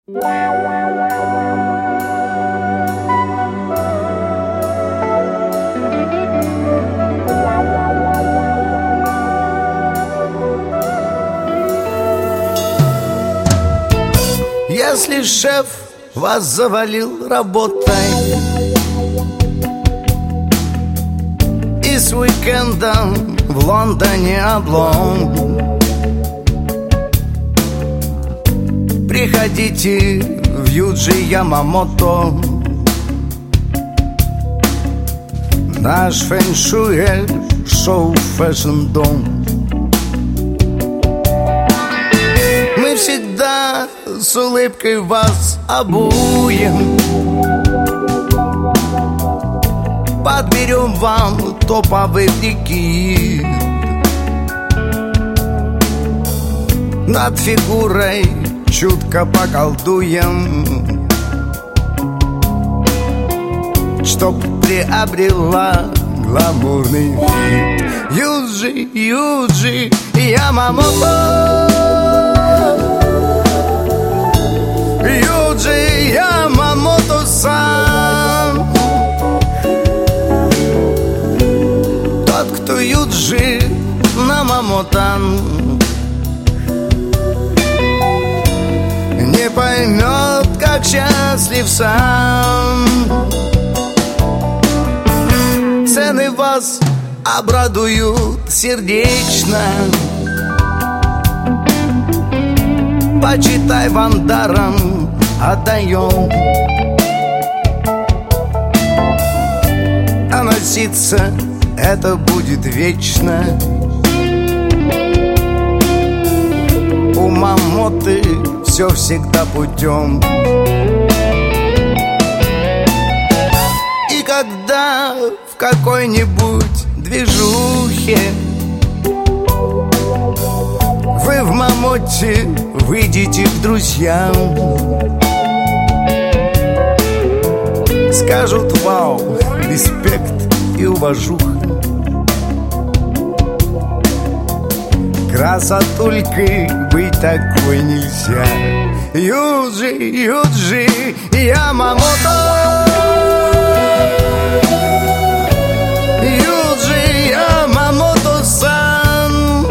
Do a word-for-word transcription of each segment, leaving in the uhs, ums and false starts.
Если шеф вас завалил работой и с уикендом в Лондоне облом, приходите в Юджи Ямамото. Наш фэншуй шоу Фэшн Дом. Мы всегда с улыбкой вас обуем, подберем вам топовый прикид, над фигурой чутко поколдуем, чтоб приобрела гламурный вид. Юджи, Юджи Ямамото, Юджи Ямамото-сан. Тот, кто Юджи Ямамото-сан, не поймет, как счастлив сам. Цены вас обрадуют сердечно, почитай, вам даром отдаем. А носиться это будет вечно. У Мамоты все всегда путем. И когда в какой-нибудь движухе вы в Мамоте выйдете к друзьям, скажут: вау, респект и уважуха. Красотулькой быть такой нельзя. Юджи, Юджи Ямамото, Юджи Ямамото-сан.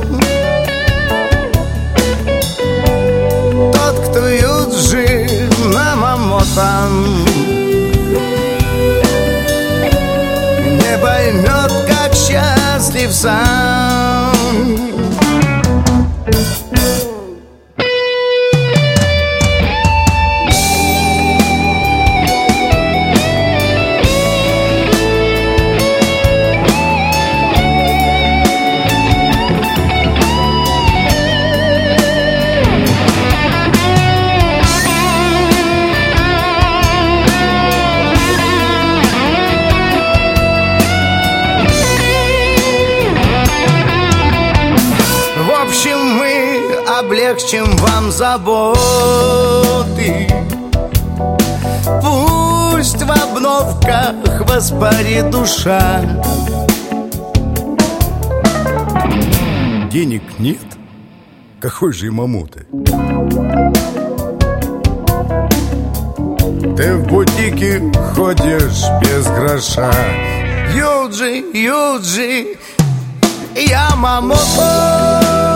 Тот, кто Юджи Ямамото, не поймет, как счастлив сам. Облегчим вам заботы, пусть в обновках воспарит душа. Денег нет? Какой же Ямамото? Ты в бутике ходишь без гроша. Юджи, Юджи Ямамото.